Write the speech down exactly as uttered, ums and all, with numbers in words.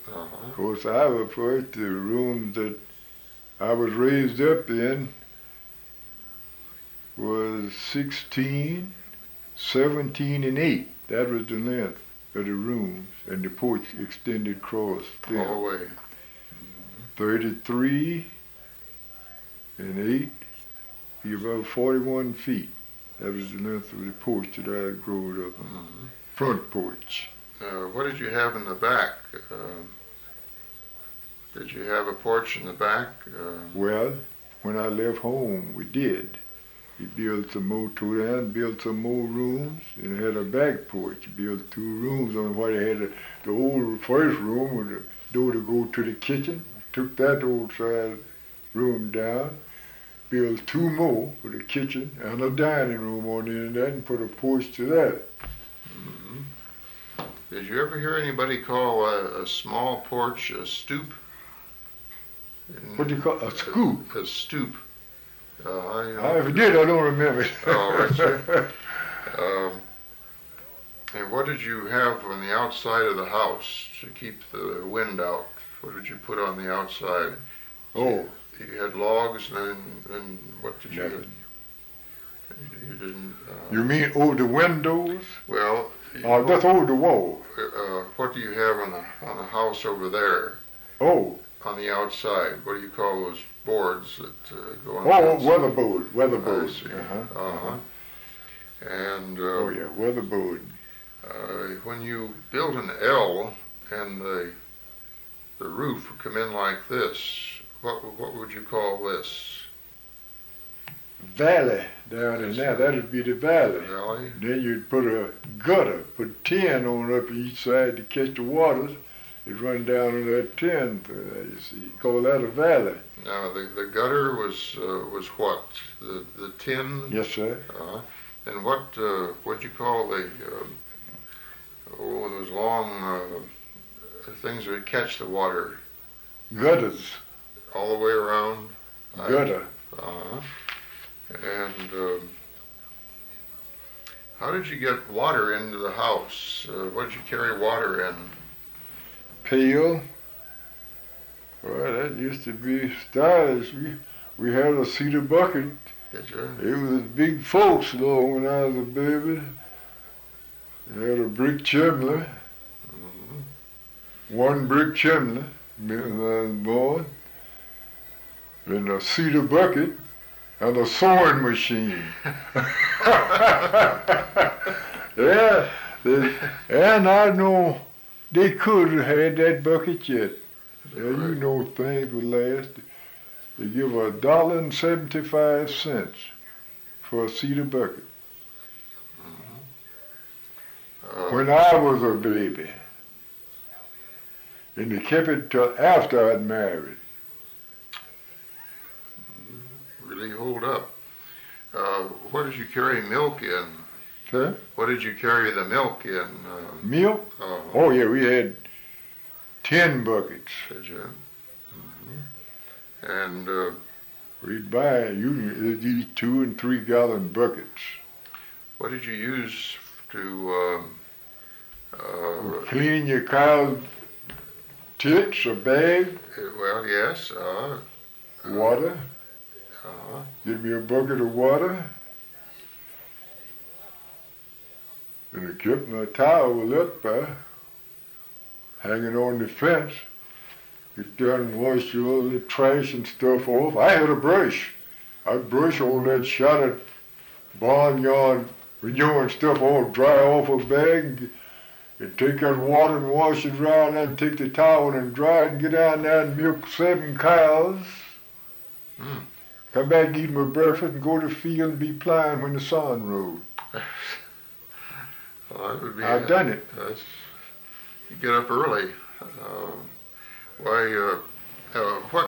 Uh-huh. Of course, I was first, the room that I was raised up in was sixteen, seventeen, and eight. That was the length of the rooms, and the porch extended across All the them. way. thirty-three and eight, be about forty-one feet. That was the length of the porch that I grew up on. Mm-hmm. Front porch. Uh, what did you have in the back? Uh, did you have a porch in the back? Uh, Well, when I left home, we did. We built some more to there and built some more rooms, and had a back porch. Built two rooms on what it had. A, the old first room with the door to go to the kitchen. Took that old side room down. Built two more for the kitchen and a dining room on the end of that, and put a porch to that. mm-hmm. Did you ever hear anybody call a, a small porch a stoop? In, What do you call a scoop? A, a stoop. Uh, I, you know, I, if it did, I don't remember it. Oh, right, sir. um, and what did you have on the outside of the house to keep the wind out? What did you put on the outside? Oh. You had logs, and then, then what did you? Nothing. You, you didn't. Uh, You mean over the windows? well. Oh, uh, just over the wall. Uh, what do you have on the on the house over there? Oh. On the outside, what do you call those boards that uh, go on? Oh, the weatherboard, weatherboard. I see. Uh-huh. Uh-huh. And uh, Oh yeah, weatherboard. uh, when you build an L and the the roof would come in like this, what what would you call this? Valley down in there, that'd be the valley. The valley? Then you'd put a gutter, put tin on up each side to catch the waters. It'd run down on that tin, uh, you see. Call that a valley. Now the the gutter was uh, was what? The the tin? Yes, sir. Uh, and what uh, what'd you call the uh, oh those long uh, things that would catch the water Gutters. all the way around? Gutter. Uh-huh. And um, how did you get water into the house? Uh, what did you carry water in? Pail. Well, that used to be stylish. We we had a cedar bucket. Did you? It was big folks though when I was a baby. They had a brick chimney, Mm-hmm. one brick chimney when I was born, and a cedar bucket, and a sewing machine. Yeah, they, and I know they could have had that bucket yet. Yeah, you know things would last. They give a dollar and seventy-five cents for a cedar bucket. Uh, When I was a baby, and they kept it till after I'd married. really hold up. Uh, what did you carry milk in? Sir? What did you carry the milk in? Uh, Milk? uh, Oh yeah, we had ten buckets. Did you? Mm-hmm. And uh, We'd buy you these two and three gallon buckets. what did you use to um, uh, Clean your cow's tits, a bag, well, yes. Uh, water. uh, Give me a bucket of water. And I kept my towel up there, hanging on the fence. Get down and wash all the trash and stuff off. I had a brush. I'd brush all that shotted barnyard manure and stuff all dry off a bag and, and take that water and wash it around and take the towel and dry it and get down there and milk seven cows. mm. Come back, eat my breakfast, and go to the field and be plowing when the sun rose. Well, that would be I've a- done it. That's, you get up early. Uh, why? Uh, uh, what